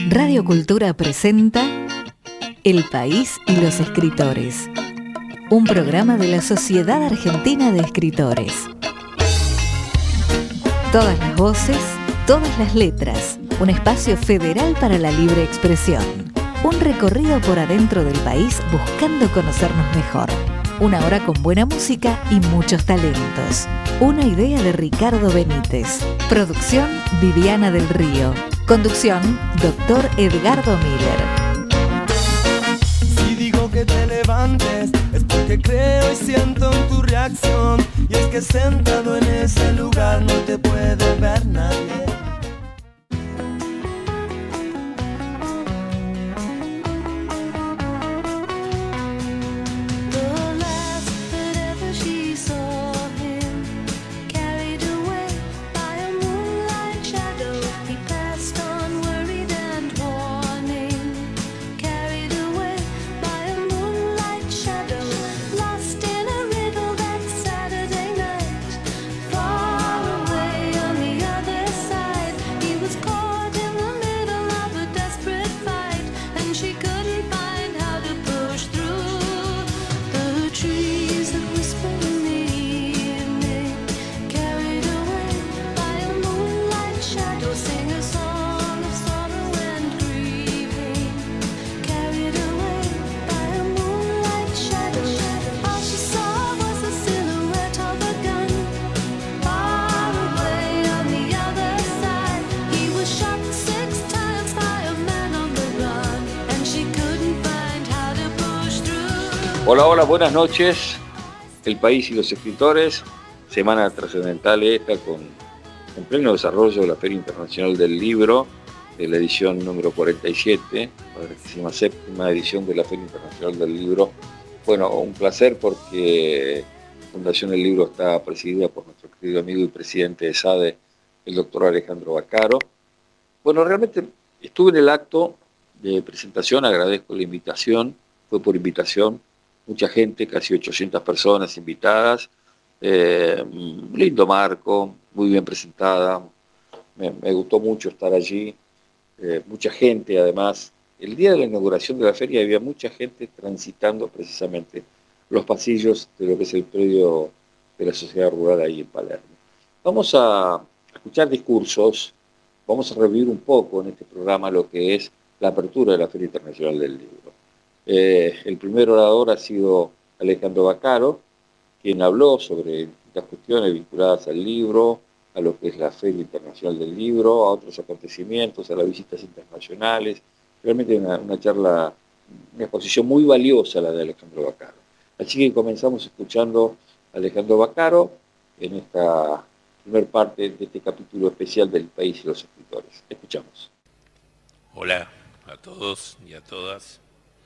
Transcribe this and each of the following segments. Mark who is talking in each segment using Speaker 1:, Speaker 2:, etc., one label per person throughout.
Speaker 1: Radio Cultura presenta El País y los Escritores, un programa de la Sociedad Argentina de Escritores. Todas las voces, todas las letras, un espacio federal para la libre expresión. Un recorrido por adentro del país buscando conocernos mejor. Una hora con buena música y muchos talentos. Una idea de Ricardo Benítez. Producción Viviana del Río. Conducción Dr. Edgardo Miller.
Speaker 2: Si digo que te levantes es porque creo y siento en tu reacción. Y es que sentado en ese lugar no te puede ver nadie.
Speaker 3: Hola, buenas noches. El País y los Escritores, semana trascendental esta en pleno desarrollo de la Feria Internacional del Libro, de la edición número 47, la 37ª edición de la Feria Internacional del Libro. Bueno, un placer porque Fundación del Libro está presidida por nuestro querido amigo y presidente de SADE, el doctor Alejandro Vaccaro. Bueno, realmente estuve en el acto de presentación, agradezco la invitación, fue por invitación. Mucha gente, casi 800 personas invitadas, lindo marco, muy bien presentada, me gustó mucho estar allí, mucha gente además. El día de la inauguración de la feria había mucha gente transitando precisamente los pasillos de lo que es el predio de la Sociedad Rural ahí en Palermo. Vamos a escuchar discursos, vamos a revivir un poco en este programa lo que es la apertura de la Feria Internacional del Libro. El primer orador ha sido Alejandro Vaccaro, quien habló sobre distintas cuestiones vinculadas al libro, a lo que es la Feria Internacional del Libro, a otros acontecimientos, a las visitas internacionales. Realmente una charla, una exposición muy valiosa la de Alejandro Vaccaro. Así que comenzamos escuchando a Alejandro Vaccaro en esta primer parte de este capítulo especial del País y los Escritores. Escuchamos.
Speaker 4: Hola a todos y a todas.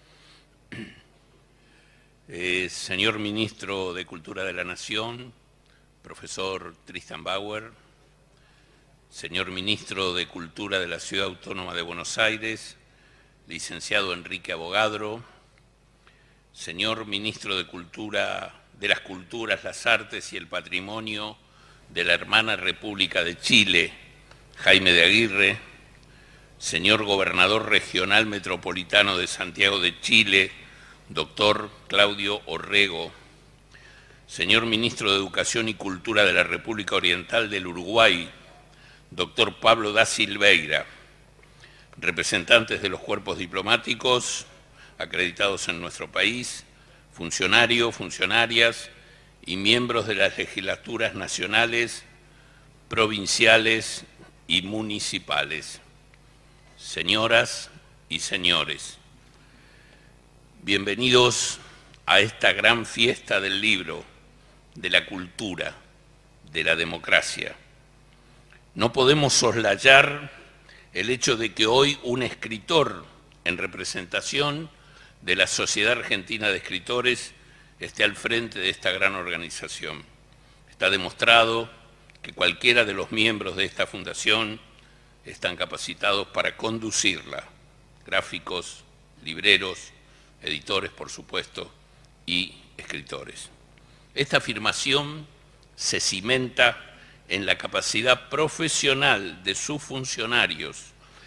Speaker 4: Señor Ministro de Cultura de la Nación, profesor Tristan Bauer, señor Ministro de Cultura de la Ciudad Autónoma de Buenos Aires, licenciado Enrique Avogadro, señor Ministro de Cultura, de las Culturas, las Artes y el Patrimonio de la hermana República de Chile, Jaime de Aguirre, señor Gobernador Regional Metropolitano de Santiago de Chile, doctor Claudio Orrego, señor Ministro de Educación y Cultura de la República Oriental del Uruguay, doctor Pablo da Silveira, representantes de los cuerpos diplomáticos acreditados en nuestro país, funcionarios, funcionarias y miembros de las legislaturas nacionales, provinciales y municipales, señoras y señores. Bienvenidos a esta gran fiesta del libro, de la cultura, de la democracia. No podemos soslayar el hecho de que hoy un escritor en representación de la Sociedad Argentina de Escritores esté al frente de esta gran organización. Está demostrado que cualquiera de los miembros de esta fundación están capacitados para conducirla, gráficos, libreros, editores, por supuesto, y escritores. Esta afirmación se cimenta en la capacidad profesional de sus funcionarios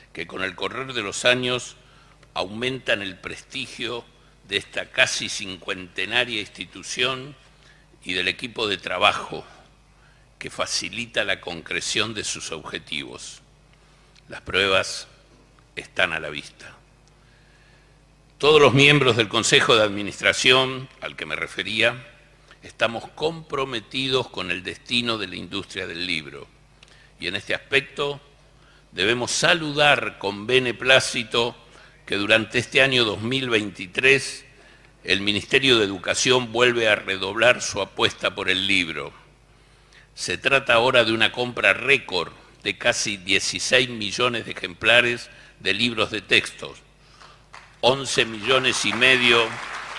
Speaker 4: que con el correr de los años aumentan el prestigio de esta casi cincuentenaria institución y del equipo de trabajo que facilita la concreción de sus objetivos. Las pruebas están a la vista. Todos los miembros del Consejo de Administración al que me refería estamos comprometidos con el destino de la industria del libro y en este aspecto debemos saludar con beneplácito que durante este año 2023 el Ministerio de Educación vuelve a redoblar su apuesta por el libro. Se trata ahora de una compra récord de casi 16 millones de ejemplares de libros de textos, 11 millones y medio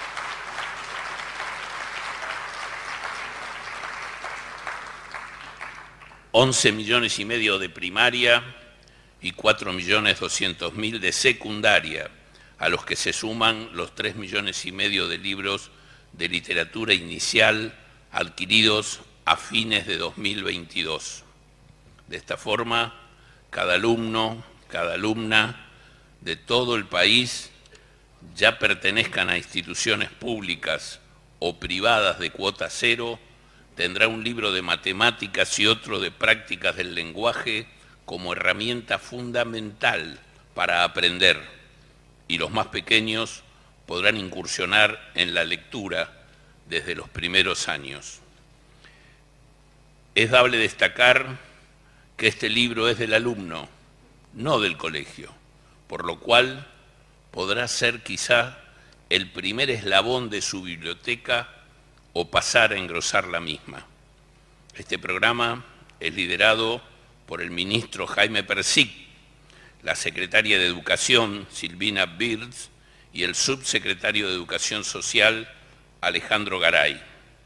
Speaker 4: de primaria y 4.200.000 de secundaria, a los que se suman los 3,5 millones de libros de literatura inicial adquiridos a fines de 2022. De esta forma, cada alumno, cada alumna de todo el país, ya pertenezcan a instituciones públicas o privadas de cuota cero, tendrá un libro de matemáticas y otro de prácticas del lenguaje como herramienta fundamental para aprender, y los más pequeños podrán incursionar en la lectura desde los primeros años. Es dable destacar que este libro es del alumno, no del colegio, por lo cual podrá ser quizá el primer eslabón de su biblioteca o pasar a engrosar la misma. Este programa es liderado por el ministro Jaime Persic, la secretaria de Educación Silvina Birds y el subsecretario de Educación Social Alejandro Garay.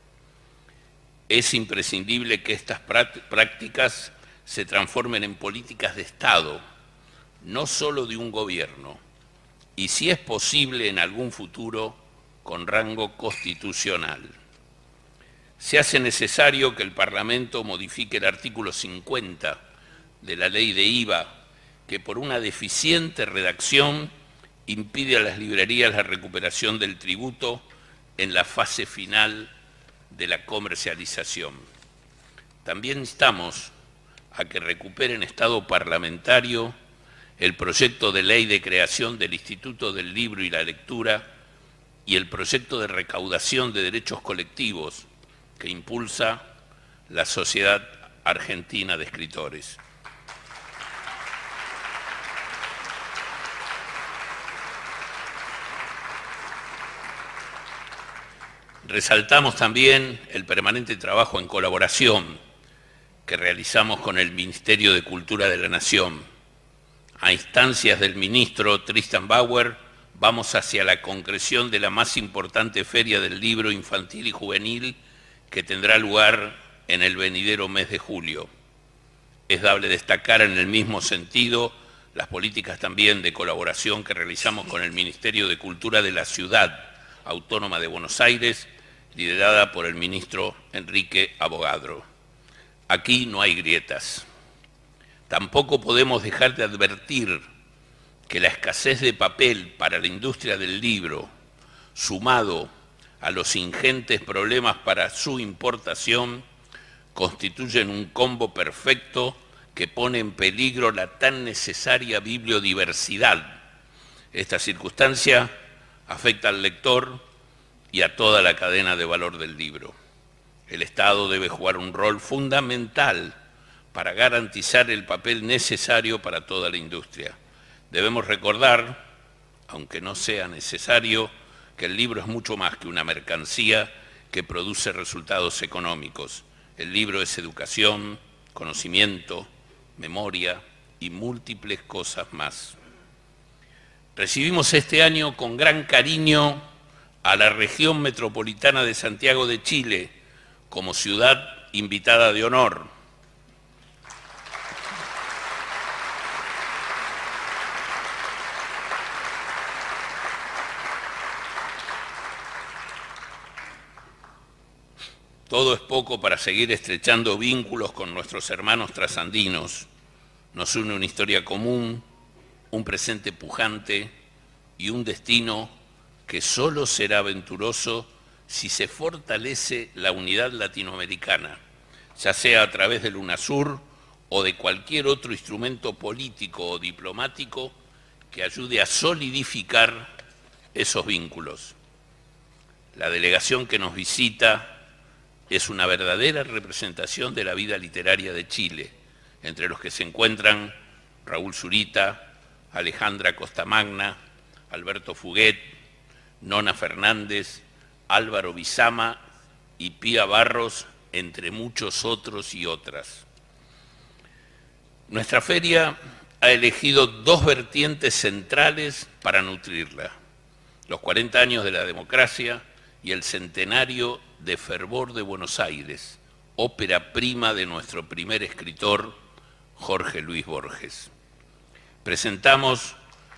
Speaker 4: Es imprescindible que estas prácticas se transformen en políticas de Estado, no solo de un gobierno, y si es posible en algún futuro con rango constitucional. Se hace necesario que el Parlamento modifique el artículo 50 de la ley de IVA, que por una deficiente redacción impide a las librerías la recuperación del tributo en la fase final de la comercialización. También instamos a que recupere en estado parlamentario el proyecto de ley de creación del Instituto del Libro y la Lectura y el proyecto de recaudación de derechos colectivos que impulsa la Sociedad Argentina de Escritores. Resaltamos también el permanente trabajo en colaboración que realizamos con el Ministerio de Cultura de la Nación. A instancias del ministro Tristan Bauer, vamos hacia la concreción de la más importante feria del libro infantil y juvenil que tendrá lugar en el venidero mes de julio. Es dable destacar en el mismo sentido las políticas también de colaboración que realizamos con el Ministerio de Cultura de la Ciudad Autónoma de Buenos Aires, liderada por el ministro Enrique Abogadro. Aquí no hay grietas. Tampoco podemos dejar de advertir que la escasez de papel para la industria del libro, sumado a los ingentes problemas para su importación, constituyen un combo perfecto que pone en peligro la tan necesaria bibliodiversidad. Esta circunstancia afecta al lector y a toda la cadena de valor del libro. El Estado debe jugar un rol fundamental para garantizar el papel necesario para toda la industria. Debemos recordar, aunque no sea necesario, que el libro es mucho más que una mercancía que produce resultados económicos. El libro es educación, conocimiento, memoria y múltiples cosas más. Recibimos este año con gran cariño a la región metropolitana de Santiago de Chile como ciudad invitada de honor. Todo es poco para seguir estrechando vínculos con nuestros hermanos trasandinos. Nos une una historia común, un presente pujante y un destino que solo será aventuroso si se fortalece la unidad latinoamericana, ya sea a través del UNASUR o de cualquier otro instrumento político o diplomático que ayude a solidificar esos vínculos. La delegación que nos visita es una verdadera representación de la vida literaria de Chile, entre los que se encuentran Raúl Zurita, Alejandra Costamagna, Alberto Fuguet, Nona Fernández, Álvaro Bizama y Pía Barros, entre muchos otros y otras. Nuestra feria ha elegido dos vertientes centrales para nutrirla: los 40 años de la democracia y el centenario de Fervor de Buenos Aires, ópera prima de nuestro primer escritor, Jorge Luis Borges. Presentamos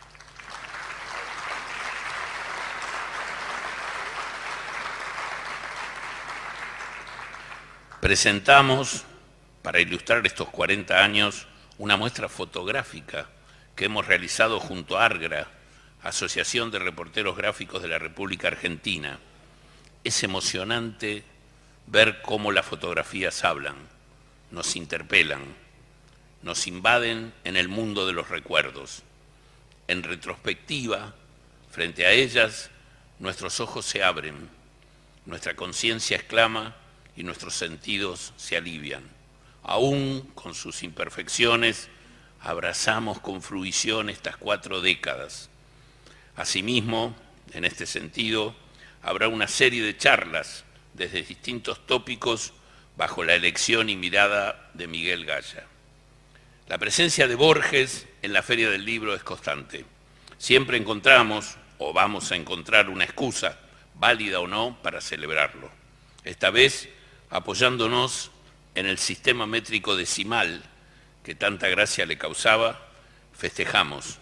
Speaker 4: para ilustrar estos 40 años, una muestra fotográfica que hemos realizado junto a ARGRA, Asociación de Reporteros Gráficos de la República Argentina. Es emocionante ver cómo las fotografías hablan, nos interpelan, nos invaden en el mundo de los recuerdos. En retrospectiva, frente a ellas, nuestros ojos se abren, nuestra conciencia exclama y nuestros sentidos se alivian. Aún con sus imperfecciones, abrazamos con fruición estas 4 décadas. Asimismo, en este sentido, habrá una serie de charlas desde distintos tópicos bajo la elección y mirada de Miguel Gaya. La presencia de Borges en la Feria del Libro es constante. Siempre encontramos, o vamos a encontrar, una excusa, válida o no, para celebrarlo. Esta vez, apoyándonos en el sistema métrico decimal que tanta gracia le causaba, festejamos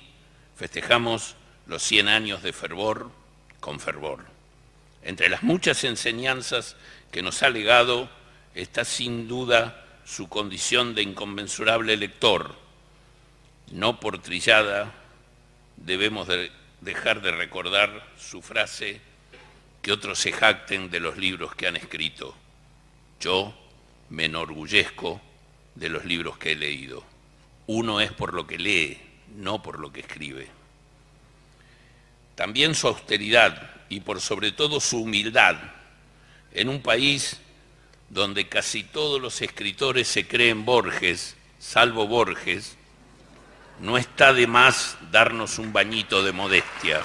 Speaker 4: los 100 años de Fervor con fervor. Entre las muchas enseñanzas que nos ha legado está sin duda su condición de inconmensurable lector. No por trillada debemos dejar de recordar su frase: que otros se jacten de los libros que han escrito. Yo me enorgullezco de los libros que he leído. Uno es por lo que lee, no por lo que escribe. También su austeridad y por sobre todo su humildad en un país donde casi todos los escritores se creen Borges, salvo Borges, no está de más darnos un bañito de modestia.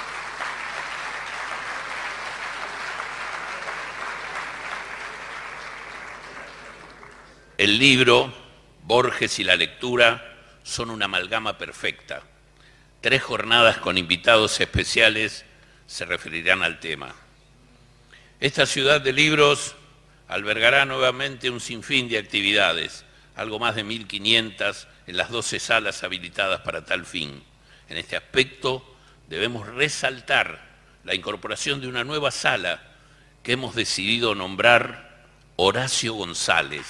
Speaker 4: El libro, Borges y la lectura son una amalgama perfecta. 3 jornadas con invitados especiales se referirán al tema. Esta ciudad de libros albergará nuevamente un sinfín de actividades, algo más de 1.500 en las 12 salas habilitadas para tal fin. En este aspecto debemos resaltar la incorporación de una nueva sala que hemos decidido nombrar Horacio González.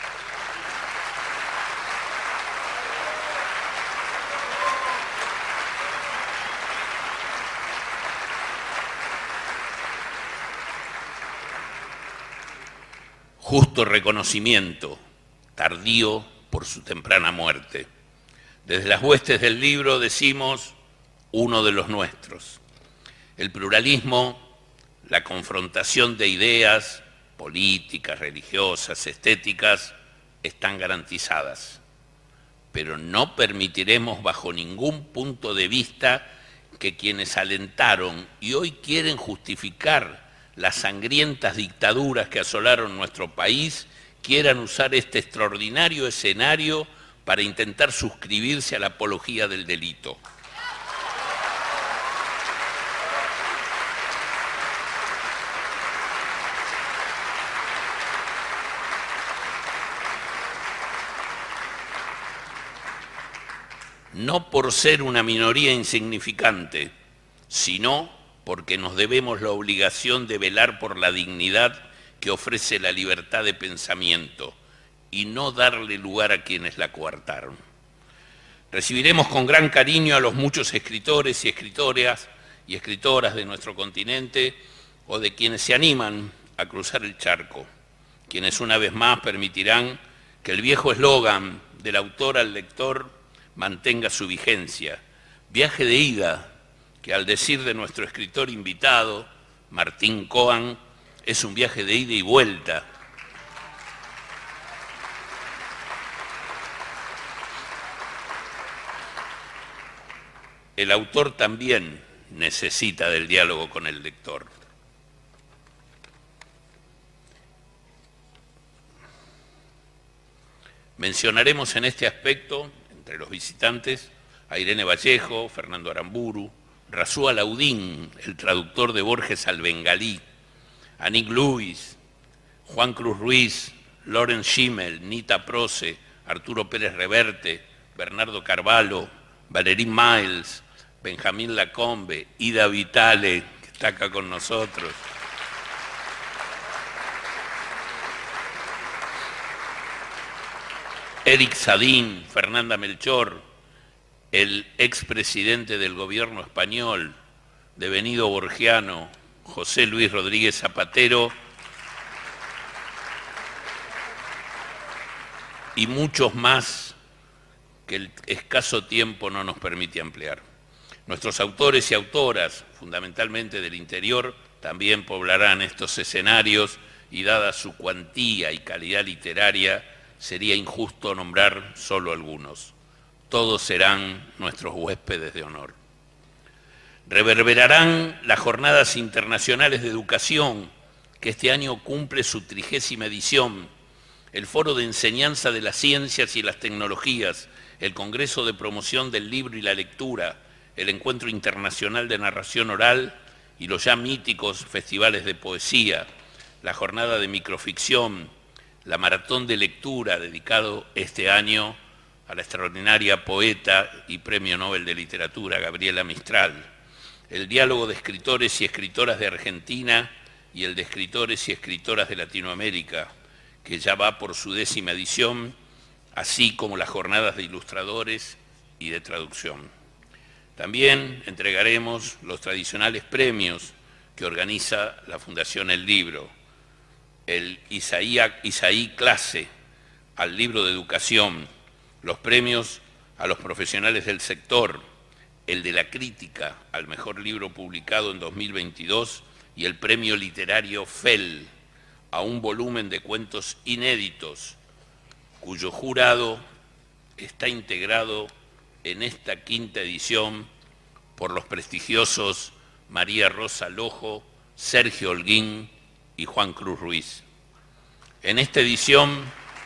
Speaker 4: Justo reconocimiento, tardío por su temprana muerte. Desde las huestes del libro decimos: uno de los nuestros. El pluralismo, la confrontación de ideas políticas, religiosas, estéticas, están garantizadas. Pero no permitiremos bajo ningún punto de vista que quienes alentaron y hoy quieren justificar las sangrientas dictaduras que asolaron nuestro país quieran usar este extraordinario escenario para intentar suscribirse a la apología del delito. No por ser una minoría insignificante, sino porque nos debemos la obligación de velar por la dignidad que ofrece la libertad de pensamiento y no darle lugar a quienes la coartaron. Recibiremos con gran cariño a los muchos escritores y escritoras de nuestro continente o de quienes se animan a cruzar el charco, quienes una vez más permitirán que el viejo eslogan del autor al lector mantenga su vigencia. Viaje de ida, que al decir de nuestro escritor invitado, Martín Coan, es un viaje de ida y vuelta. El autor también necesita del diálogo con el lector. Mencionaremos en este aspecto, entre los visitantes, a Irene Vallejo, Fernando Aramburu, Razú Alaudín, el traductor de Borges al bengalí, a Nick Lewis, Juan Cruz Ruiz, Loren Schimmel, Nita Proce, Arturo Pérez Reverte, Bernardo Carvalho, Valerín Miles, Benjamín Lacombe, Ida Vitale, que está acá con nosotros. Eric Sadín, Fernanda Melchor, el expresidente del gobierno español, devenido borgiano, José Luis Rodríguez Zapatero, y muchos más que el escaso tiempo no nos permite ampliar. Nuestros autores y autoras, fundamentalmente del interior, también poblarán estos escenarios y dada su cuantía y calidad literaria, sería injusto nombrar solo algunos. Todos serán nuestros huéspedes de honor. Reverberarán las Jornadas Internacionales de Educación, que este año cumple su 30ª edición, el Foro de Enseñanza de las Ciencias y las Tecnologías, el Congreso de Promoción del Libro y la Lectura, el Encuentro Internacional de Narración Oral y los ya míticos festivales de poesía, la Jornada de Microficción, la Maratón de Lectura dedicado este año a la extraordinaria poeta y Premio Nobel de Literatura Gabriela Mistral, el Diálogo de Escritores y Escritoras de Argentina y el de Escritores y Escritoras de Latinoamérica, que ya va por su 10ª edición, así como las Jornadas de Ilustradores y de Traducción. También entregaremos los tradicionales premios que organiza la Fundación El Libro, el Isaí Clase al libro de educación, los premios a los profesionales del sector, el de la crítica al mejor libro publicado en 2022 y el premio literario FEL a un volumen de cuentos inéditos, cuyo jurado está integrado en esta 5ª edición por los prestigiosos María Rosa Lojo, Sergio Holguín y Juan Cruz Ruiz. En esta edición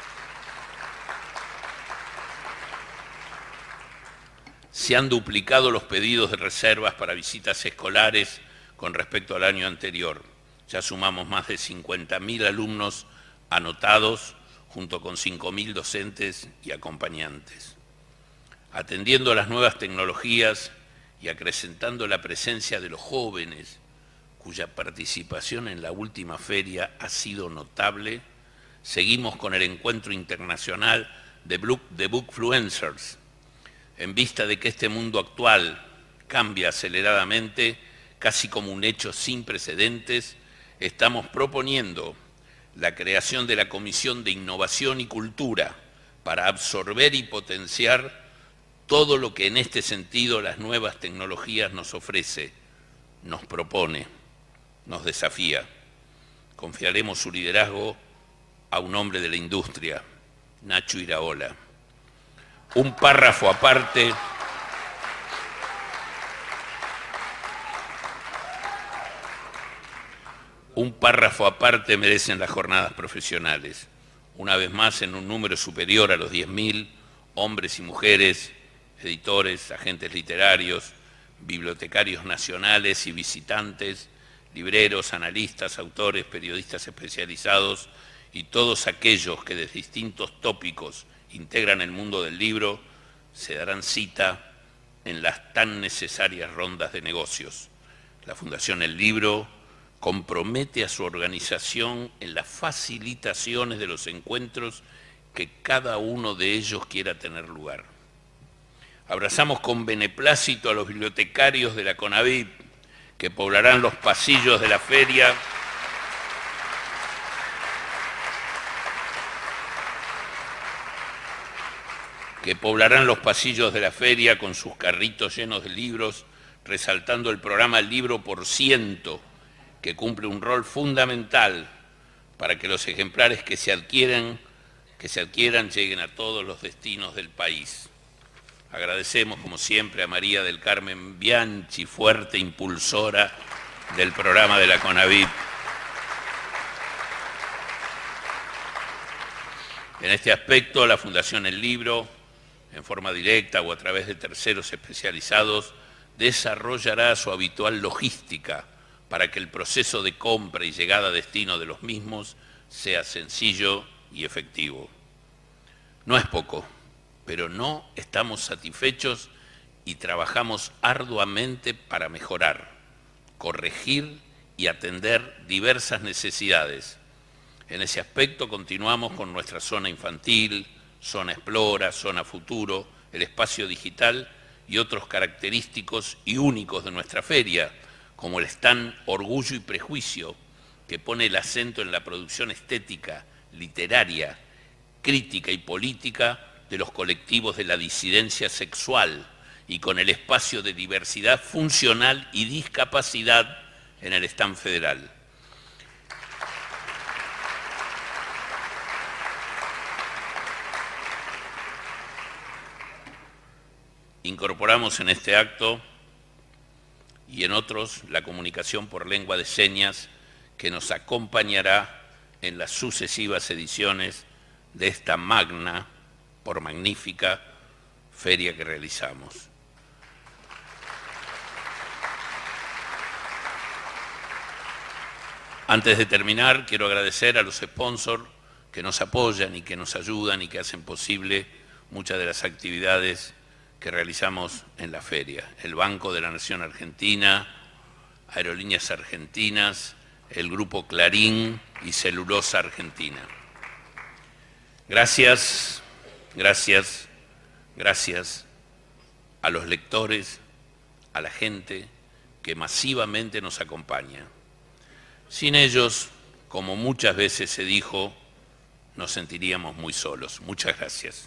Speaker 4: se han duplicado los pedidos de reservas para visitas escolares con respecto al año anterior. Ya sumamos más de 50.000 alumnos anotados, junto con 5.000 docentes y acompañantes. Atendiendo a las nuevas tecnologías y acrecentando la presencia de los jóvenes, cuya participación en la última feria ha sido notable, seguimos con el encuentro internacional de Bookfluencers. En vista de que este mundo actual cambia aceleradamente, casi como un hecho sin precedentes, estamos proponiendo la creación de la Comisión de Innovación y Cultura para absorber y potenciar todo lo que en este sentido las nuevas tecnologías nos ofrece, nos propone, nos desafía. Confiaremos su liderazgo a un hombre de la industria, Nacho Iraola. Un párrafo aparte merecen las jornadas profesionales. Una vez más, en un número superior a los 10.000, hombres y mujeres, editores, agentes literarios, bibliotecarios nacionales y visitantes, libreros, analistas, autores, periodistas especializados y todos aquellos que de distintos tópicos integran el mundo del libro, se darán cita en las tan necesarias rondas de negocios. La Fundación El Libro compromete a su organización en las facilitaciones de los encuentros que cada uno de ellos quiera tener lugar. Abrazamos con beneplácito a los bibliotecarios de la CONAVIP, que poblarán los pasillos de la feria con sus carritos llenos de libros, resaltando el programa Libro por Ciento, que cumple un rol fundamental para que los ejemplares que se adquieran lleguen a todos los destinos del país. Agradecemos, como siempre, a María del Carmen Bianchi, fuerte impulsora del programa de la CONAVIP. En este aspecto, la Fundación El Libro, en forma directa o a través de terceros especializados, desarrollará su habitual logística para que el proceso de compra y llegada a destino de los mismos sea sencillo y efectivo. No es poco, pero no estamos satisfechos y trabajamos arduamente para mejorar, corregir y atender diversas necesidades. En ese aspecto continuamos con nuestra zona infantil, zona Explora, zona Futuro, el espacio digital y otros característicos y únicos de nuestra feria, como el stand Orgullo y Prejuicio, que pone el acento en la producción estética, literaria, crítica y política de los colectivos de la disidencia sexual y con el espacio de diversidad funcional y discapacidad en el stand federal. Incorporamos en este acto y en otros la comunicación por lengua de señas que nos acompañará en las sucesivas ediciones de esta magna, por magnífica, feria que realizamos. Antes de terminar, quiero agradecer a los sponsors que nos apoyan y que nos ayudan y que hacen posible muchas de las actividades que realizamos en la feria. El Banco de la Nación Argentina, Aerolíneas Argentinas, el Grupo Clarín y Celulosa Argentina. Gracias, gracias, gracias a los lectores, a la gente que masivamente nos acompaña. Sin ellos, como muchas veces se dijo, nos sentiríamos muy solos. Muchas gracias.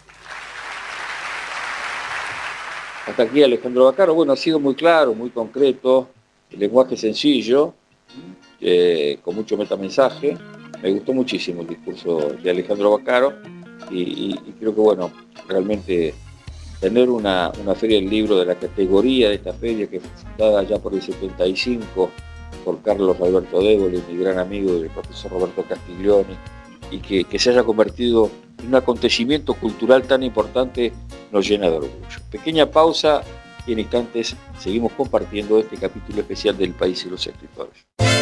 Speaker 3: Hasta aquí Alejandro Baccaro. Bueno, ha sido muy claro, muy concreto, el lenguaje sencillo, con mucho metamensaje. Me gustó muchísimo el discurso de Alejandro Baccaro y creo que, bueno, realmente tener una feria del libro de la categoría de esta feria, que fue fundada ya por el 75 por Carlos Alberto Déboli, mi gran amigo, del profesor Roberto Castiglioni, y que se haya convertido en un acontecimiento cultural tan importante, nos llena de orgullo. Pequeña pausa y en instantes seguimos compartiendo este capítulo especial del País y los Escritores.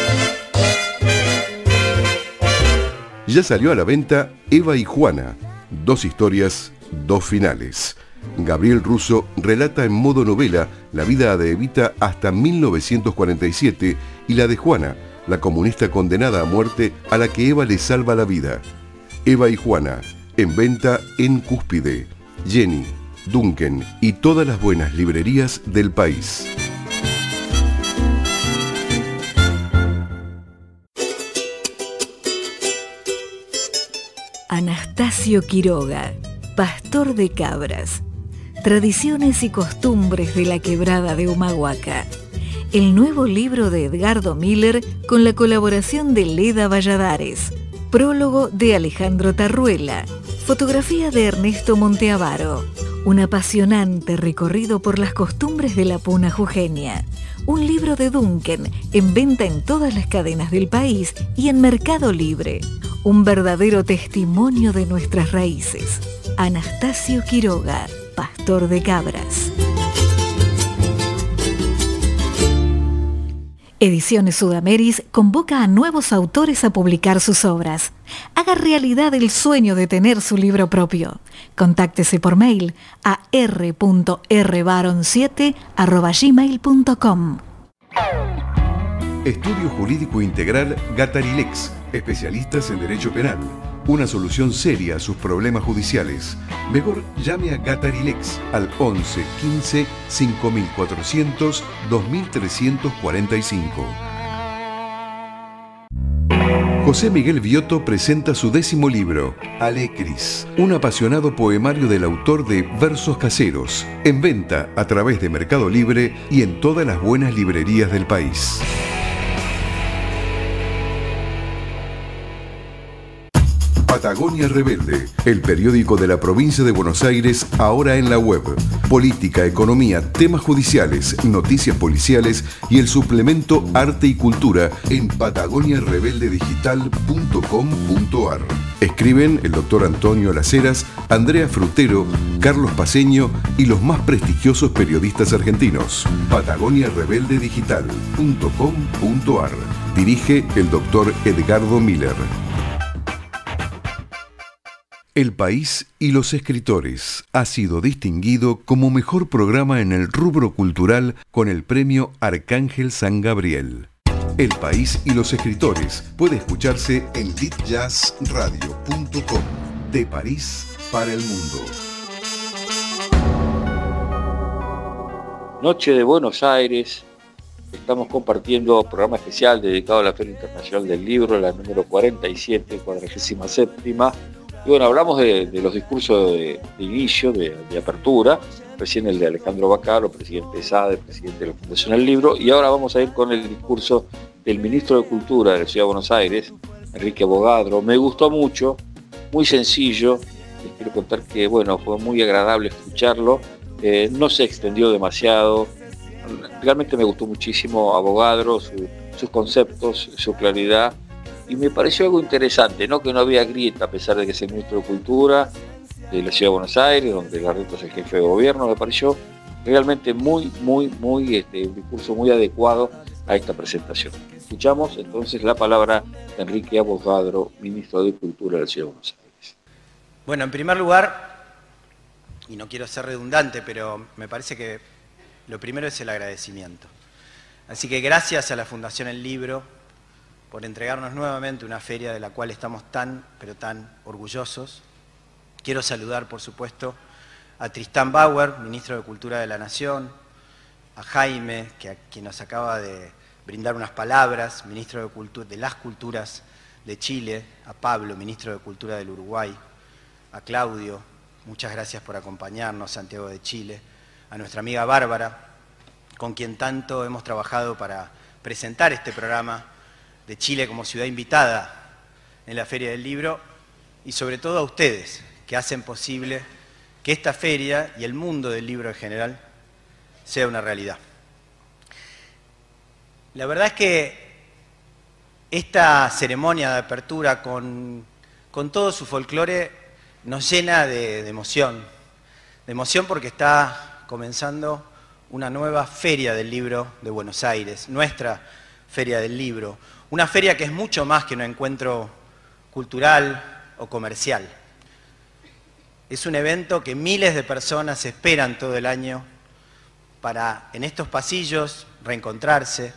Speaker 5: Ya salió a la venta Eva y Juana, 2 historias, 2 finales. Gabriel Russo relata en modo novela la vida de Evita hasta 1947 y la de Juana, la comunista condenada a muerte a la que Eva le salva la vida. Eva y Juana, en venta en Cúspide, Jenny, Duncan y todas las buenas librerías del país.
Speaker 1: Anastasio Quiroga, pastor de cabras. Tradiciones y costumbres de la quebrada de Humahuaca. El nuevo libro de Edgardo Miller con la colaboración de Leda Valladares. Prólogo de Alejandro Tarruela. Fotografía de Ernesto Monteavaro. Un apasionante recorrido por las costumbres de la puna jujeña. Un libro de Duncan en venta en todas las cadenas del país y en Mercado Libre. Un verdadero testimonio de nuestras raíces. Anastasio Quiroga, pastor de cabras. Ediciones Sudameris convoca a nuevos autores a publicar sus obras. Haga realidad el sueño de tener su libro propio. Contáctese por mail a r.rbaron7@gmail.com.
Speaker 5: Estudio Jurídico Integral Gatarilex, especialistas en Derecho Penal. una solución seria a sus problemas judiciales. Mejor llame a Gatarilex al 11 15 5400 2345. José Miguel Viotto presenta su 10º libro, Alecris, un apasionado poemario del autor de Versos Caseros, en venta a través de Mercado Libre y en todas las buenas librerías del país. Patagonia Rebelde, el periódico de la provincia de Buenos Aires, ahora en la web. Política, economía, temas judiciales, noticias policiales y el suplemento Arte y Cultura en patagoniarebeldedigital.com.ar. Escriben el doctor Antonio Las Heras, Andrea Frutero, Carlos Paceño y los más prestigiosos periodistas argentinos. patagoniarebeldedigital.com.ar. Dirige el doctor Edgardo Miller. El País y los Escritores ha sido distinguido como mejor programa en el rubro cultural con el premio Arcángel San Gabriel. El País y los Escritores puede escucharse en litjazzradio.com, de París para el mundo.
Speaker 3: Noche de Buenos Aires, estamos compartiendo un programa especial dedicado a la Feria Internacional del Libro, la número 47, 47ª. Y bueno, hablamos de los discursos de inicio, de apertura, recién el de Alejandro Bacaro, presidente de SADE, presidente de la Fundación del Libro, y ahora vamos a ir con el discurso del ministro de Cultura de la Ciudad de Buenos Aires, Enrique Avogadro. Me gustó mucho, muy sencillo, les quiero contar que bueno, fue muy agradable escucharlo, no se extendió demasiado, realmente me gustó muchísimo Avogadro, sus conceptos, su claridad. Y me pareció algo interesante, ¿no? Que no había grieta, a pesar de que es el ministro de Cultura de la Ciudad de Buenos Aires, donde Larreta es el jefe de gobierno. Me pareció realmente un discurso muy adecuado a esta presentación. Escuchamos entonces la palabra de Enrique Avogadro, ministro de Cultura de la Ciudad de Buenos Aires.
Speaker 6: Bueno, en primer lugar, y no quiero ser redundante, pero me parece que lo primero es el agradecimiento. Así que gracias a la Fundación El Libro por entregarnos nuevamente una feria de la cual estamos tan, pero tan orgullosos. Quiero saludar, por supuesto, a Tristán Bauer, ministro de Cultura de la Nación, a Jaime, quien nos acaba de brindar unas palabras, ministro de las Culturas de Chile, a Pablo, ministro de Cultura del Uruguay, a Claudio, muchas gracias por acompañarnos, Santiago de Chile, a nuestra amiga Bárbara, con quien tanto hemos trabajado para presentar este programa de Chile como ciudad invitada en la Feria del Libro, y sobre todo a ustedes, que hacen posible que esta feria y el mundo del libro en general sea una realidad. La verdad es que esta ceremonia de apertura con todo su folclore nos llena de emoción porque está comenzando una nueva Feria del Libro de Buenos Aires, nuestra Feria del Libro. Una feria que es mucho más que un encuentro cultural o comercial. Es un evento que miles de personas esperan todo el año para, en estos pasillos, reencontrarse,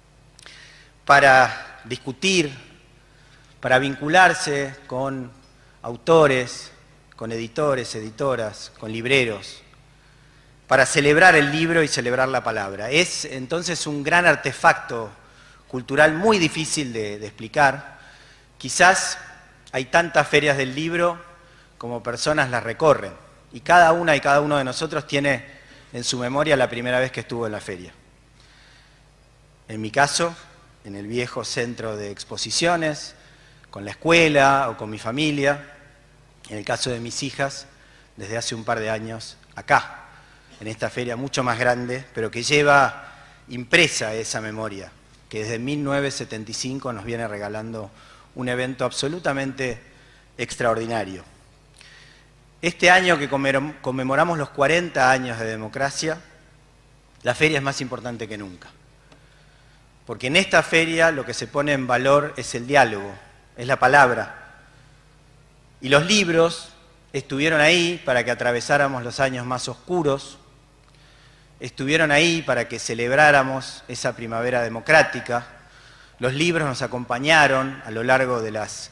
Speaker 6: para discutir, para vincularse con autores, con editores, editoras, con libreros, para celebrar el libro y celebrar la palabra. Es entonces un gran artefacto cultural muy difícil de explicar. Quizás hay tantas ferias del libro como personas las recorren, y cada una y cada uno de nosotros tiene en su memoria la primera vez que estuvo en la feria. En mi caso, en el viejo centro de exposiciones, con la escuela o con mi familia. En el caso de mis hijas, desde hace un par de años acá, en esta feria mucho más grande, pero que lleva impresa esa memoria, que desde 1975 nos viene regalando un evento absolutamente extraordinario. Este año que conmemoramos los 40 años de democracia, la feria es más importante que nunca. Porque en esta feria lo que se pone en valor es el diálogo, es la palabra. Y los libros estuvieron ahí para que atravesáramos los años más oscuros, estuvieron ahí para que celebráramos esa primavera democrática. Los libros nos acompañaron a lo largo de las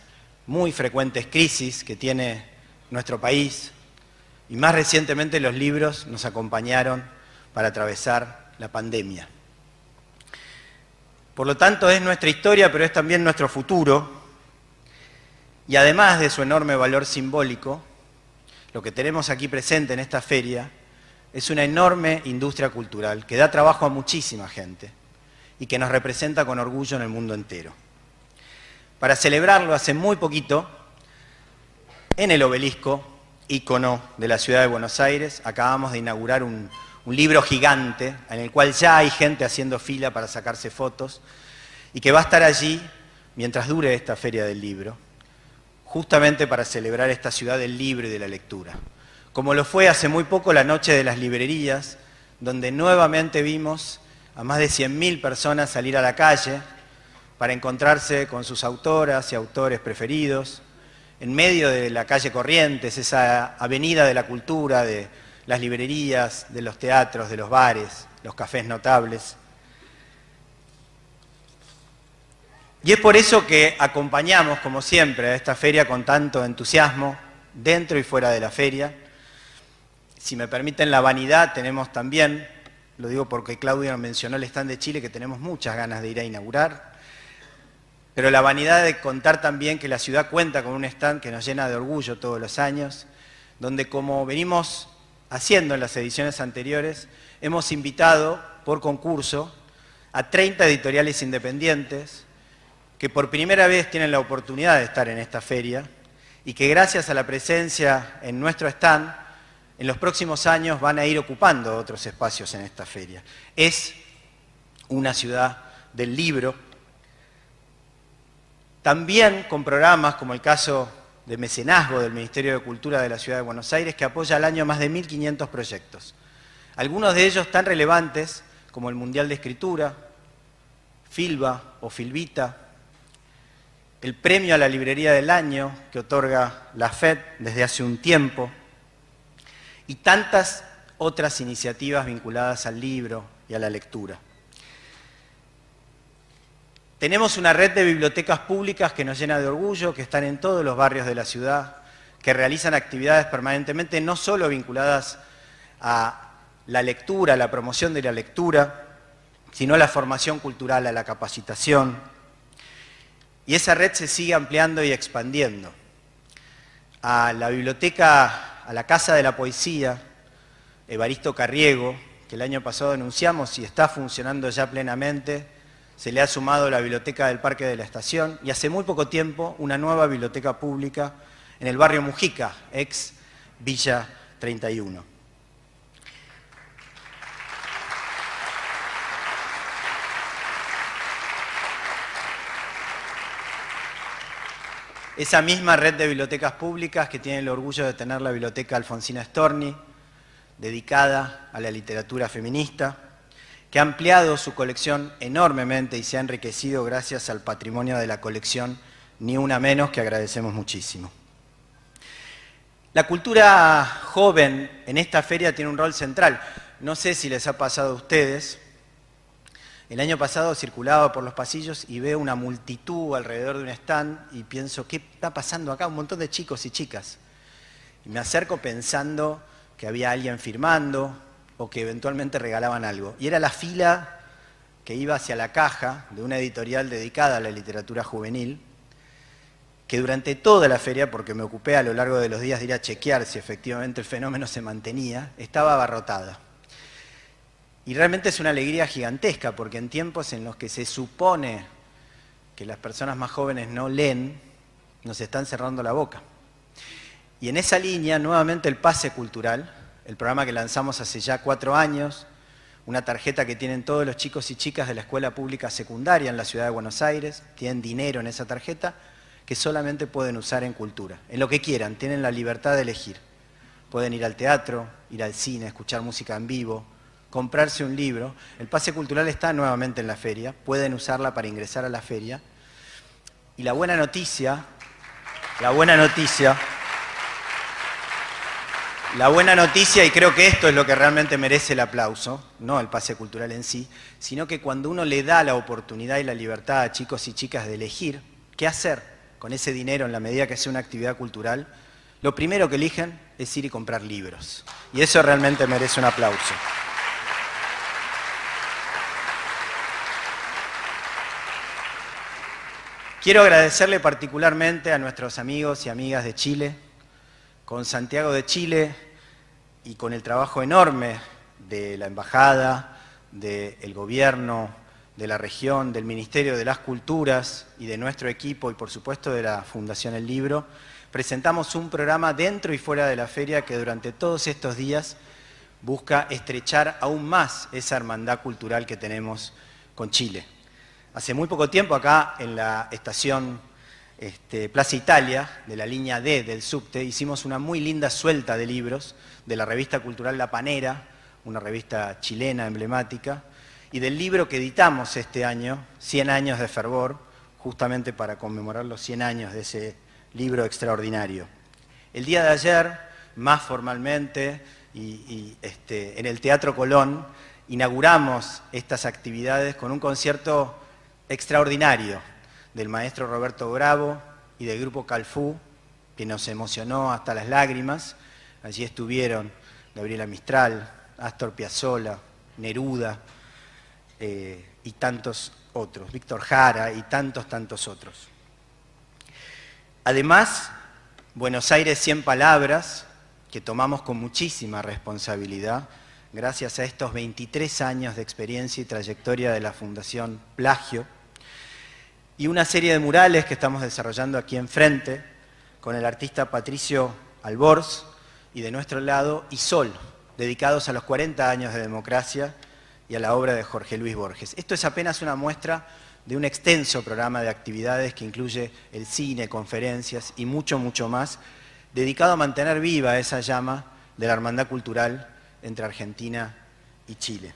Speaker 6: muy frecuentes crisis que tiene nuestro país, y más recientemente los libros nos acompañaron para atravesar la pandemia. Por lo tanto, es nuestra historia, pero es también nuestro futuro, y además de su enorme valor simbólico, lo que tenemos aquí presente en esta feria es una enorme industria cultural que da trabajo a muchísima gente y que nos representa con orgullo en el mundo entero. Para celebrarlo, hace muy poquito, en el Obelisco, ícono de la ciudad de Buenos Aires, acabamos de inaugurar un libro gigante en el cual ya hay gente haciendo fila para sacarse fotos y que va a estar allí mientras dure esta Feria del Libro, justamente para celebrar esta ciudad del libro y de la lectura. Como lo fue hace muy poco la Noche de las Librerías, donde nuevamente vimos a más de 100.000 personas salir a la calle para encontrarse con sus autoras y autores preferidos, en medio de la calle Corrientes, esa avenida de la cultura, de las librerías, de los teatros, de los bares, los cafés notables. Y es por eso que acompañamos, como siempre, a esta feria con tanto entusiasmo, dentro y fuera de la feria. Si me permiten la vanidad, tenemos también, lo digo porque Claudia mencionó el stand de Chile, que tenemos muchas ganas de ir a inaugurar, pero la vanidad de contar también que la ciudad cuenta con un stand que nos llena de orgullo todos los años, donde, como venimos haciendo en las ediciones anteriores, hemos invitado por concurso a 30 editoriales independientes que por primera vez tienen la oportunidad de estar en esta feria y que gracias a la presencia en nuestro stand, en los próximos años van a ir ocupando otros espacios en esta feria. Es una ciudad del libro, también con programas como el caso de mecenazgo del Ministerio de Cultura de la Ciudad de Buenos Aires, que apoya al año más de 1.500 proyectos. Algunos de ellos tan relevantes como el Mundial de Escritura, Filba o Filvita, el Premio a la Librería del Año que otorga la FED desde hace un tiempo, y tantas otras iniciativas vinculadas al libro y a la lectura. Tenemos una red de bibliotecas públicas que nos llena de orgullo, que están en todos los barrios de la ciudad, que realizan actividades permanentemente no solo vinculadas a la lectura, a la promoción de la lectura, sino a la formación cultural, a la capacitación. Y esa red se sigue ampliando y expandiendo. A la biblioteca, a la Casa de la Poesía, Evaristo Carriego, que el año pasado anunciamos y está funcionando ya plenamente, se le ha sumado la biblioteca del Parque de la Estación y hace muy poco tiempo una nueva biblioteca pública en el barrio Mujica, ex Villa 31. Esa misma red de bibliotecas públicas que tiene el orgullo de tener la Biblioteca Alfonsina Storni, dedicada a la literatura feminista, que ha ampliado su colección enormemente y se ha enriquecido gracias al patrimonio de la colección Ni Una Menos, que agradecemos muchísimo. La cultura joven en esta feria tiene un rol central. No sé si les ha pasado a ustedes. El año pasado circulaba por los pasillos y veo una multitud alrededor de un stand y pienso, ¿qué está pasando acá? Un montón de chicos y chicas. Y me acerco pensando que había alguien firmando o que eventualmente regalaban algo. Y era la fila que iba hacia la caja de una editorial dedicada a la literatura juvenil, que durante toda la feria, porque me ocupé a lo largo de los días de ir a chequear si efectivamente el fenómeno se mantenía, estaba abarrotada. Y realmente es una alegría gigantesca, porque en tiempos en los que se supone que las personas más jóvenes no leen, nos están cerrando la boca. Y en esa línea, nuevamente el pase cultural, el programa que lanzamos hace ya 4 años, una tarjeta que tienen todos los chicos y chicas de la escuela pública secundaria en la ciudad de Buenos Aires, tienen dinero en esa tarjeta que solamente pueden usar en cultura, en lo que quieran, tienen la libertad de elegir. Pueden ir al teatro, ir al cine, escuchar música en vivo, comprarse un libro. El pase cultural está nuevamente en la feria, pueden usarla para ingresar a la feria. Y la buena noticia, y creo que esto es lo que realmente merece el aplauso, no el pase cultural en sí, sino que cuando uno le da la oportunidad y la libertad a chicos y chicas de elegir qué hacer con ese dinero en la medida que sea una actividad cultural, lo primero que eligen es ir y comprar libros. Y eso realmente merece un aplauso. Quiero agradecerle particularmente a nuestros amigos y amigas de Chile, con Santiago de Chile y con el trabajo enorme de la Embajada, del Gobierno, de la región, del Ministerio de las Culturas y de nuestro equipo y por supuesto de la Fundación El Libro, presentamos un programa dentro y fuera de la feria que durante todos estos días busca estrechar aún más esa hermandad cultural que tenemos con Chile. Hace muy poco tiempo acá en la estación Plaza Italia, de la línea D del subte, hicimos una muy linda suelta de libros de la revista cultural La Panera, una revista chilena emblemática, y del libro que editamos este año, 100 años de fervor, justamente para conmemorar los 100 años de ese libro extraordinario. El día de ayer, más formalmente, en el Teatro Colón, inauguramos estas actividades con un concierto extraordinario del maestro Roberto Bravo y del grupo Calfú, que nos emocionó hasta las lágrimas. Allí estuvieron Gabriela Mistral, Astor Piazzolla, Neruda y tantos otros, Víctor Jara y tantos otros. Además, Buenos Aires 100 palabras, que tomamos con muchísima responsabilidad, gracias a estos 23 años de experiencia y trayectoria de la Fundación Plagio, y una serie de murales que estamos desarrollando aquí enfrente con el artista Patricio Alborz y de nuestro lado Isol, dedicados a los 40 años de democracia y a la obra de Jorge Luis Borges. Esto es apenas una muestra de un extenso programa de actividades que incluye el cine, conferencias y mucho más, dedicado a mantener viva esa llama de la hermandad cultural entre Argentina y Chile.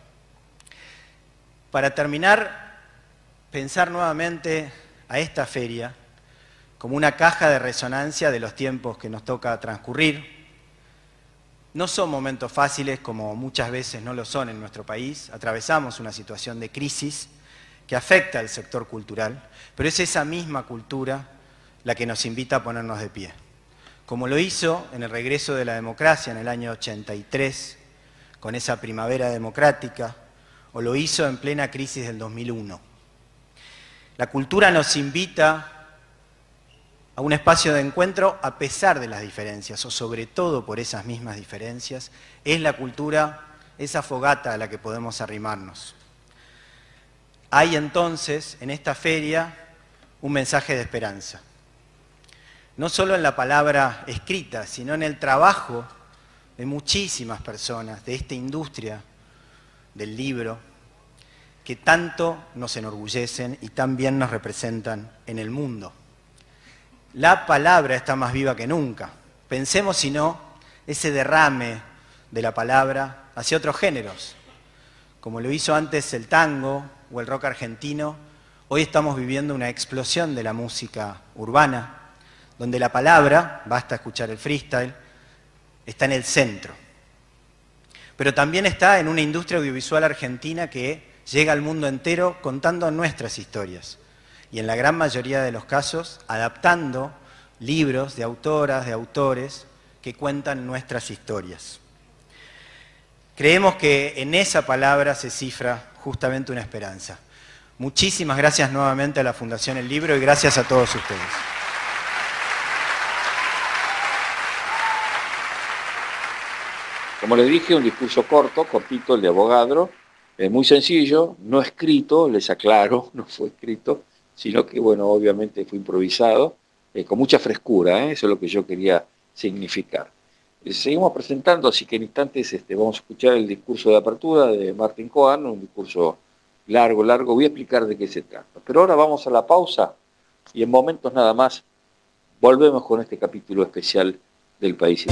Speaker 6: Para terminar, pensar nuevamente a esta feria como una caja de resonancia de los tiempos que nos toca transcurrir. No son momentos fáciles, como muchas veces no lo son en nuestro país. Atravesamos una situación de crisis que afecta al sector cultural, pero es esa misma cultura la que nos invita a ponernos de pie. Como lo hizo en el regreso de la democracia en el año 83, con esa primavera democrática, o lo hizo en plena crisis del 2001. La cultura nos invita a un espacio de encuentro a pesar de las diferencias, o sobre todo por esas mismas diferencias. Es la cultura esa fogata a la que podemos arrimarnos. Hay entonces en esta feria un mensaje de esperanza. No solo en la palabra escrita, sino en el trabajo de muchísimas personas de esta industria del libro, que tanto nos enorgullecen y tan bien nos representan en el mundo. La palabra está más viva que nunca. Pensemos, si no, ese derrame de la palabra hacia otros géneros. Como lo hizo antes el tango o el rock argentino, hoy estamos viviendo una explosión de la música urbana, donde la palabra, basta escuchar el freestyle, está en el centro. Pero también está en una industria audiovisual argentina que llega al mundo entero contando nuestras historias y en la gran mayoría de los casos adaptando libros de autoras, de autores que cuentan nuestras historias. Creemos que en esa palabra se cifra justamente una esperanza. Muchísimas gracias nuevamente a la Fundación El Libro y gracias a todos ustedes.
Speaker 3: Como les dije, un discurso cortito, el de Avogadro, muy sencillo, no escrito, les aclaro, no fue escrito, sino que, bueno, obviamente fue improvisado, con mucha frescura, eso es lo que yo quería significar. Seguimos presentando, así que en instantes vamos a escuchar el discurso de apertura de Martín Cohen, un discurso largo, voy a explicar de qué se trata. Pero ahora vamos a la pausa y en momentos nada más volvemos con este capítulo especial del País.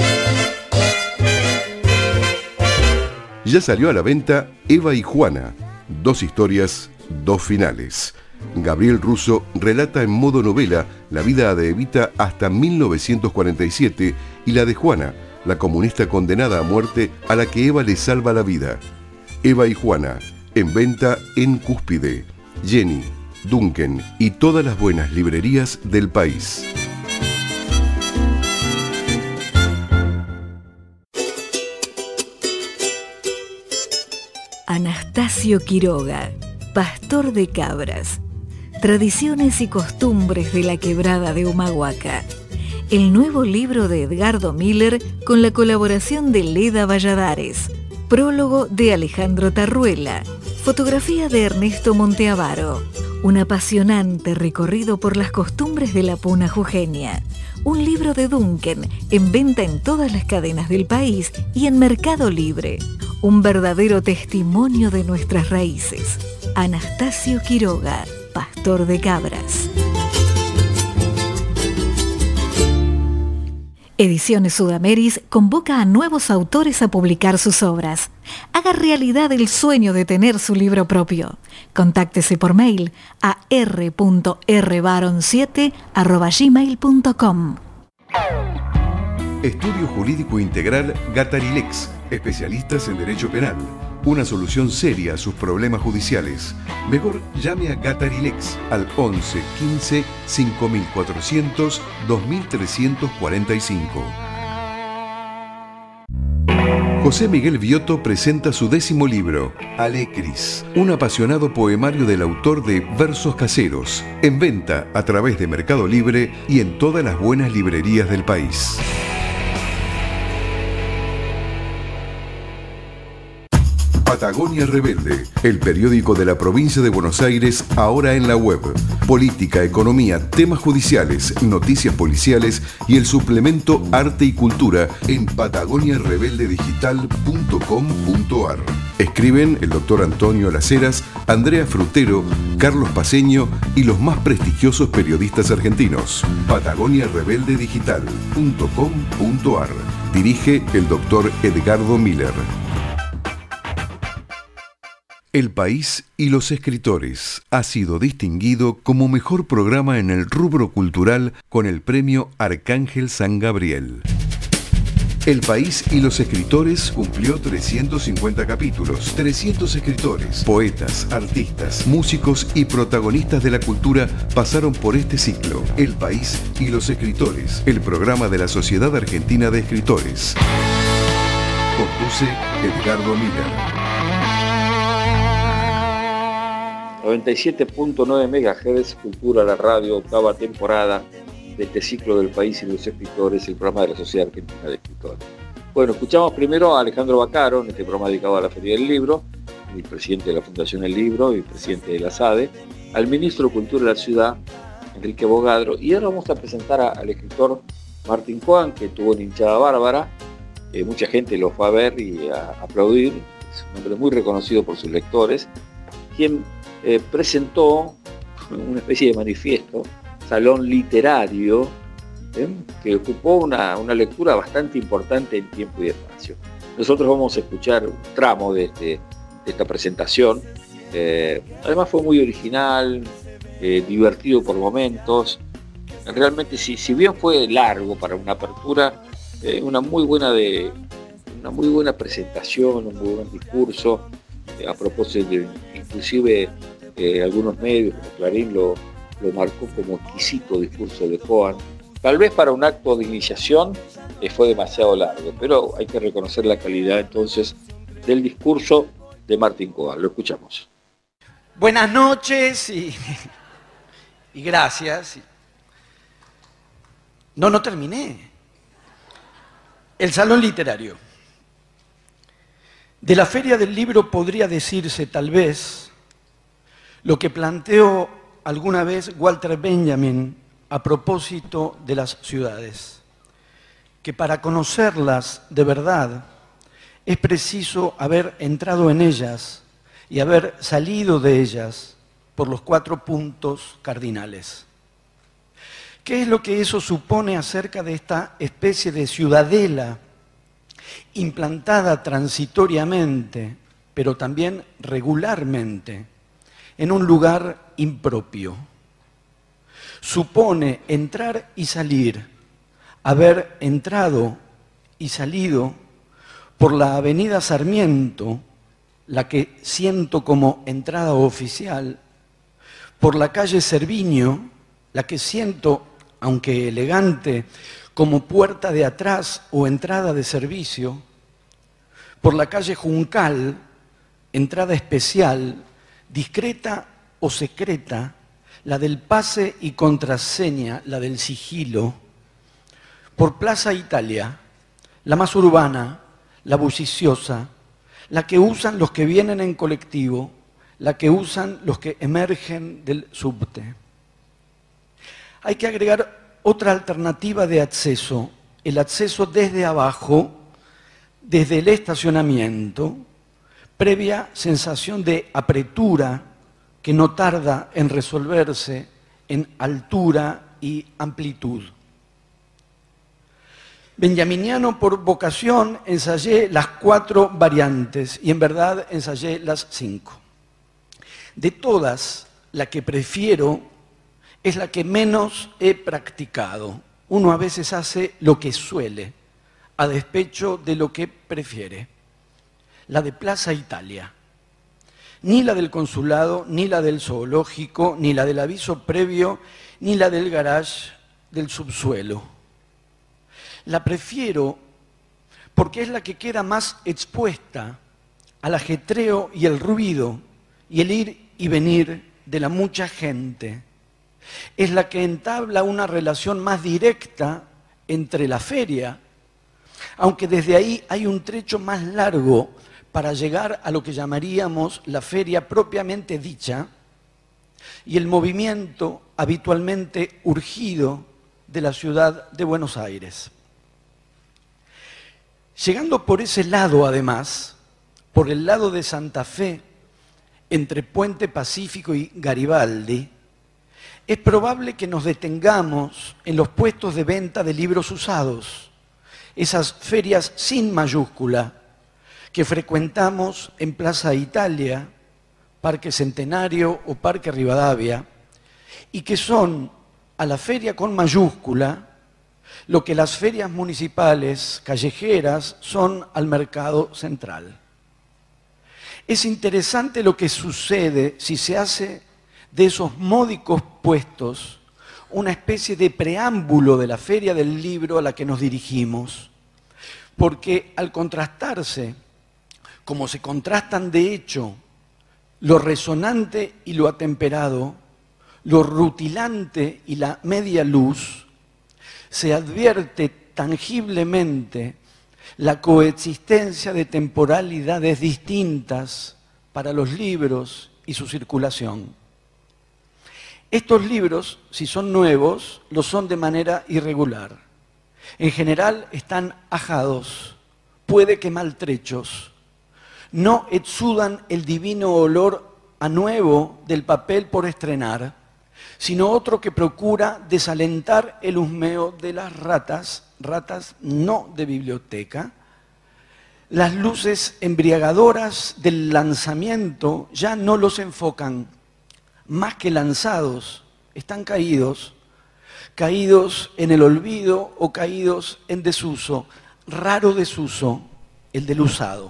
Speaker 5: Ya salió a la venta Eva y Juana, 2 historias, 2 finales. Gabriel Russo relata en modo novela la vida de Evita hasta 1947 y la de Juana, la comunista condenada a muerte a la que Eva le salva la vida. Eva y Juana, en venta en Cúspide. Jenny, Duncan y todas las buenas librerías del país.
Speaker 1: Anastasio Quiroga, pastor de cabras. Tradiciones y costumbres de la quebrada de Humahuaca. El nuevo libro de Edgardo Miller con la colaboración de Leda Valladares. Prólogo de Alejandro Tarruela. Fotografía de Ernesto Monteavaro. Un apasionante recorrido por las costumbres de la puna jujeña. Un libro de Duncan en venta en todas las cadenas del país y en Mercado Libre. Un verdadero testimonio de nuestras raíces. Anastasio Quiroga, pastor de cabras. Ediciones Sudameris convoca a nuevos autores a publicar sus obras. Haga realidad el sueño de tener su libro propio. Contáctese por mail a r.rbaron7@gmail.com.
Speaker 5: Estudio Jurídico Integral Gatarilex, especialistas en derecho penal. Una solución seria a sus problemas judiciales. Mejor llame a Gatarilex al 11 15 5400 2345. José Miguel Viotto presenta su 10º libro, Alecris, un apasionado poemario del autor de Versos Caseros, en venta a través de Mercado Libre y en todas las buenas librerías del país. Patagonia Rebelde, el periódico de la provincia de Buenos Aires, ahora en la web. Política, economía, temas judiciales, noticias policiales y el suplemento Arte y Cultura en patagoniarebeldedigital.com.ar. Escriben el doctor Antonio Laceras, Andrea Frutero, Carlos Paceño y los más prestigiosos periodistas argentinos. patagoniarebeldedigital.com.ar. Dirige el doctor Edgardo Miller. El País y los Escritores ha sido distinguido como mejor programa en el rubro cultural con el premio Arcángel San Gabriel. El País y los Escritores cumplió 350 capítulos, 300 escritores, poetas, artistas, músicos y protagonistas de la cultura pasaron por este ciclo. El País y los Escritores, el programa de la Sociedad Argentina de Escritores. Conduce Edgardo Miller.
Speaker 3: 97.9 MHz, Cultura, la radio, octava temporada de este ciclo del País y los Escritores, el programa de la Sociedad Argentina de Escritores. Bueno, escuchamos primero a Alejandro Baccaro, en este programa dedicado a la Feria del Libro, el presidente de la Fundación El Libro y presidente de la SADE, al ministro de Cultura de la Ciudad, Enrique Bogadro, y ahora vamos a presentar al escritor Martín Coan, que tuvo una hinchada bárbara, mucha gente lo fue a ver y a aplaudir, es un hombre muy reconocido por sus lectores, quien presentó una especie de manifiesto, salón literario, que ocupó una lectura bastante importante en tiempo y espacio. Nosotros vamos a escuchar un tramo de esta presentación. Además fue muy original, divertido por momentos. Realmente, si bien fue largo para una apertura, una muy buena presentación, un muy buen discurso. A propósito de, inclusive algunos medios como Clarín lo marcó como exquisito discurso de Coan. Tal vez para un acto de iniciación fue demasiado largo, pero hay que reconocer la calidad entonces del discurso de Martín Coan. Lo escuchamos.
Speaker 6: Buenas noches y gracias. No terminé. El Salón Literario. De la Feria del Libro podría decirse, tal vez, lo que planteó alguna vez Walter Benjamin a propósito de las ciudades, que para conocerlas de verdad es preciso haber entrado en ellas y haber salido de ellas por los 4 puntos cardinales. ¿Qué es lo que eso supone acerca de esta especie de ciudadela implantada transitoriamente, pero también regularmente, en un lugar impropio? Supone entrar y salir, haber entrado y salido por la avenida Sarmiento, la que siento como entrada oficial,
Speaker 7: por la calle Cerviño, la que siento, aunque elegante, como puerta de atrás o entrada de servicio, por la calle Juncal, entrada especial, discreta o secreta, la del pase y contraseña, la del sigilo, por Plaza Italia, la más urbana, la bulliciosa, la que usan los que vienen en colectivo, la que usan los que emergen del subte. Hay que agregar otra alternativa de acceso, el acceso desde abajo, desde el estacionamiento, previa sensación de apretura que no tarda en resolverse en altura y amplitud. Benjaminiano por vocación ensayé las 4 variantes y en verdad ensayé las 5. De todas, la que prefiero es la que menos he practicado. Uno a veces hace lo que suele, a despecho de lo que prefiere. La de Plaza Italia. Ni la del consulado, ni la del zoológico, ni la del aviso previo, ni la del garage del subsuelo. La prefiero porque es la que queda más expuesta al ajetreo y el ruido y el ir y venir de la mucha gente. Es la que entabla una relación más directa entre la feria, aunque desde ahí hay un trecho más largo para llegar a lo que llamaríamos la feria propiamente dicha y el movimiento habitualmente urgido de la ciudad de Buenos Aires. Llegando por ese lado, además, por el lado de Santa Fe, entre Puente Pacífico y Garibaldi, es probable que nos detengamos en los puestos de venta de libros usados, esas ferias sin mayúscula que frecuentamos en Plaza Italia, Parque Centenario o Parque Rivadavia, y que son a la feria con mayúscula lo que las ferias municipales callejeras son al mercado central. Es interesante lo que sucede si se hace de esos módicos puestos una especie de preámbulo de la feria del libro a la que nos dirigimos, porque al contrastarse, como se contrastan de hecho lo resonante y lo atemperado, lo rutilante y la media luz, se advierte tangiblemente la coexistencia de temporalidades distintas para los libros y su circulación. Estos libros, si son nuevos, lo son de manera irregular. En general están ajados, puede que maltrechos. No exudan el divino olor a nuevo del papel por estrenar, sino otro que procura desalentar el husmeo de las ratas no de biblioteca. Las luces embriagadoras del lanzamiento ya no los enfocan, más que lanzados, están caídos en el olvido o caídos en desuso, raro desuso, el del usado.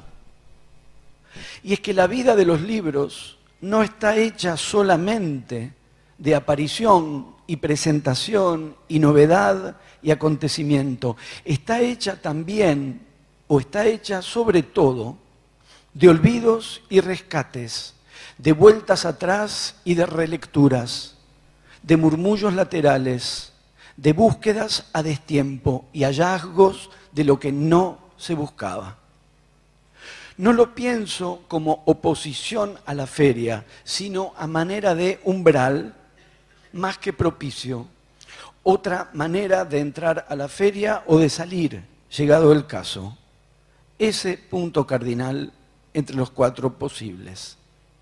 Speaker 7: Y es que la vida de los libros no está hecha solamente de aparición y presentación y novedad y acontecimiento. Está hecha también, o está hecha sobre todo, de olvidos y rescates, de vueltas atrás y de relecturas, de murmullos laterales, de búsquedas a destiempo y hallazgos de lo que no se buscaba. No lo pienso como oposición a la feria, sino a manera de umbral, más que propicio. Otra manera de entrar a la feria o de salir, llegado el caso. Ese punto cardinal entre los 4 posibles.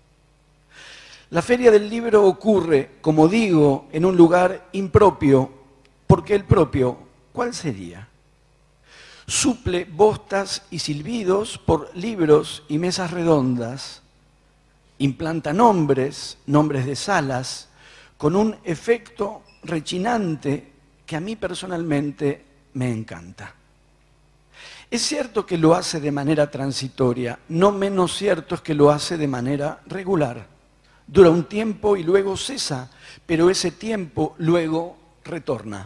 Speaker 7: La feria del libro ocurre, como digo, en un lugar impropio, porque el propio, ¿cuál sería? Suple bostas y silbidos por libros y mesas redondas, implanta nombres de salas, con un efecto rechinante que a mí personalmente me encanta. Es cierto que lo hace de manera transitoria, no menos cierto es que lo hace de manera regular. Dura un tiempo y luego cesa, pero ese tiempo luego retorna.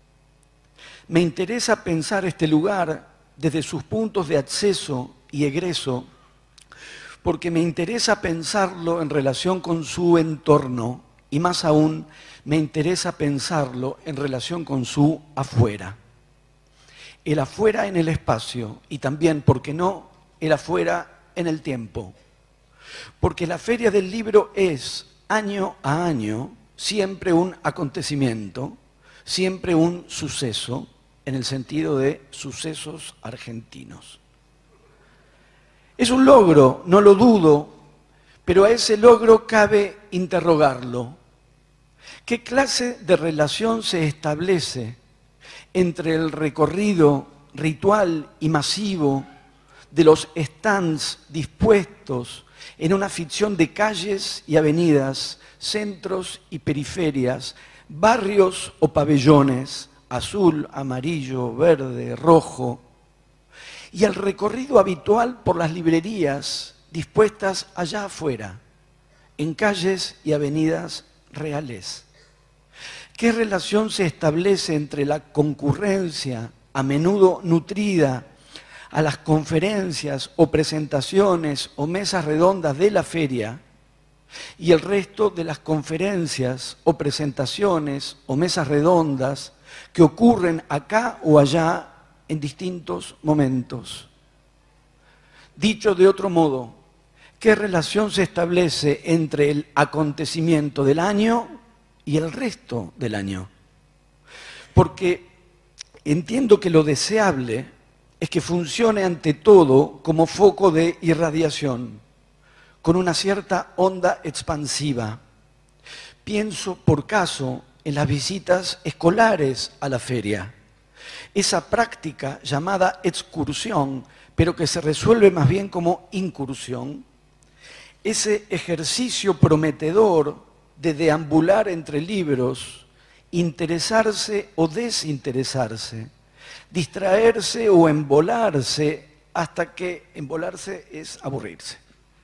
Speaker 7: Me interesa pensar este lugar desde sus puntos de acceso y egreso, porque me interesa pensarlo en relación con su entorno y más aún me interesa pensarlo en relación con su afuera. El afuera en el espacio y también, ¿por qué no?, el afuera en el tiempo. Porque la Feria del Libro es, año a año, siempre un acontecimiento, siempre un suceso, en el sentido de sucesos argentinos. Es un logro, no lo dudo, pero a ese logro cabe interrogarlo. ¿Qué clase de relación se establece entre el recorrido ritual y masivo de los stands dispuestos en una ficción de calles y avenidas, centros y periferias, barrios o pabellones, azul, amarillo, verde, rojo, y el recorrido habitual por las librerías dispuestas allá afuera, en calles y avenidas reales? ¿Qué relación se establece entre la concurrencia, a menudo nutrida, a las conferencias o presentaciones o mesas redondas de la feria y el resto de las conferencias o presentaciones o mesas redondas que ocurren acá o allá en distintos momentos? Dicho de otro modo, ¿qué relación se establece entre el acontecimiento del año y el resto del año? Porque entiendo que lo deseable es que funcione ante todo como foco de irradiación, con una cierta onda expansiva. Pienso, por caso, en las visitas escolares a la feria. Esa práctica llamada excursión, pero que se resuelve más bien como incursión, ese ejercicio prometedor de deambular entre libros, interesarse o desinteresarse, distraerse o embolarse, hasta que embolarse es aburrirse.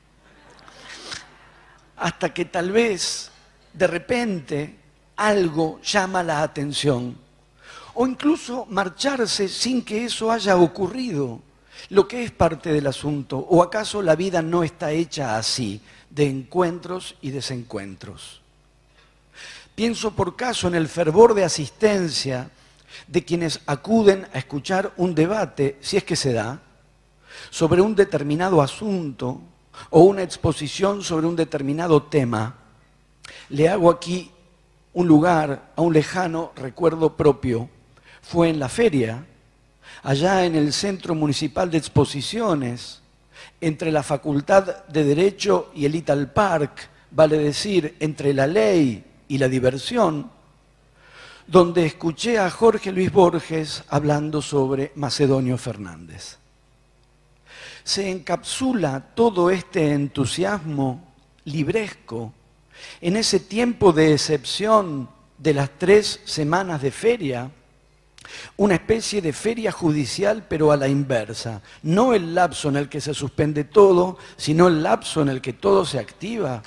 Speaker 7: Hasta que tal vez, de repente, algo llama la atención. O incluso marcharse sin que eso haya ocurrido, lo que es parte del asunto. ¿O acaso la vida no está hecha así, de encuentros y desencuentros? Pienso por caso en el fervor de asistencia de quienes acuden a escuchar un debate, si es que se da, sobre un determinado asunto o una exposición sobre un determinado tema. Le hago aquí un lugar a un lejano recuerdo propio. Fue en la feria, allá en el Centro Municipal de Exposiciones, entre la Facultad de Derecho y el Ital Park, vale decir, entre la ley y la diversión, donde escuché a Jorge Luis Borges hablando sobre Macedonio Fernández. Se encapsula todo este entusiasmo libresco en ese tiempo de excepción de las 3 semanas de feria, una especie de feria judicial pero a la inversa. No el lapso en el que se suspende todo, sino el lapso en el que todo se activa.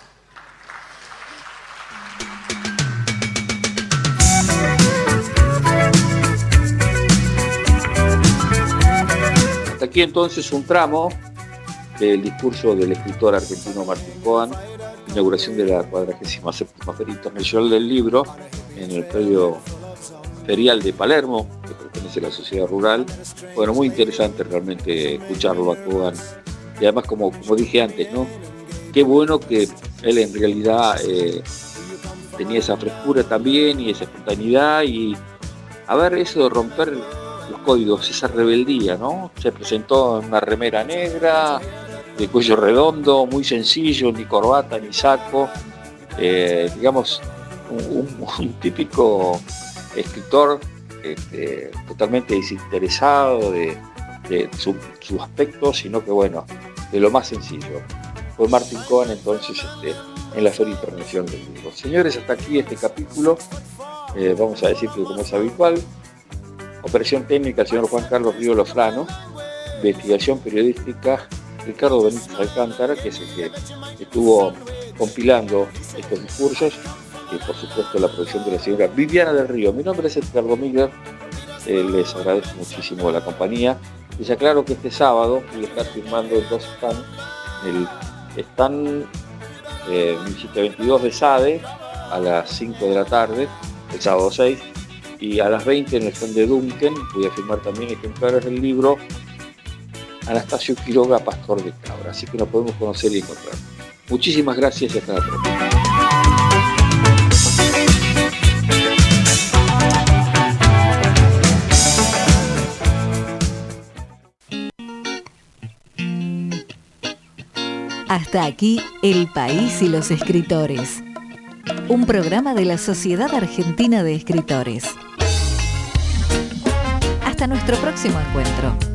Speaker 3: Hasta aquí entonces un tramo del discurso del escritor argentino Martín Coan, inauguración de la 47ª Feria Internacional del Libro en el predio ferial de Palermo, que pertenece a la sociedad rural. Bueno, muy interesante realmente escucharlo a Coan. Y además, como dije antes, ¿no? Qué bueno que él en realidad tenía esa frescura también y esa espontaneidad y a ver eso de romper los códigos, esa rebeldía, ¿no? Se presentó en una remera negra, de cuello redondo, muy sencillo, ni corbata ni saco, digamos, un típico escritor totalmente desinteresado de su aspecto, sino que bueno, de lo más sencillo. Fue Martín Coan entonces en la Feria Internacional del Libro. Señores, hasta aquí este capítulo, vamos a decir que como es habitual, operación técnica el señor Juan Carlos Río Lofrano, investigación periodística Ricardo Benítez Alcántara, que es el que estuvo compilando estos discursos, y por supuesto la producción de la señora Viviana del Río. Mi nombre es Edgardo Miller, les agradezco muchísimo la compañía. Les aclaro que este sábado voy a estar firmando en dos stands, el stand 1722 de SADE a las 5 de la tarde, el sábado 6, y a las 20 en el stand de Duncan voy a firmar también ejemplares del libro Anastasio Quiroga, Pastor de Cabra, así que nos podemos conocer y encontrar. Muchísimas gracias y hasta la próxima.
Speaker 1: Hasta aquí El País y los Escritores, un programa de la Sociedad Argentina de Escritores. Hasta nuestro próximo encuentro.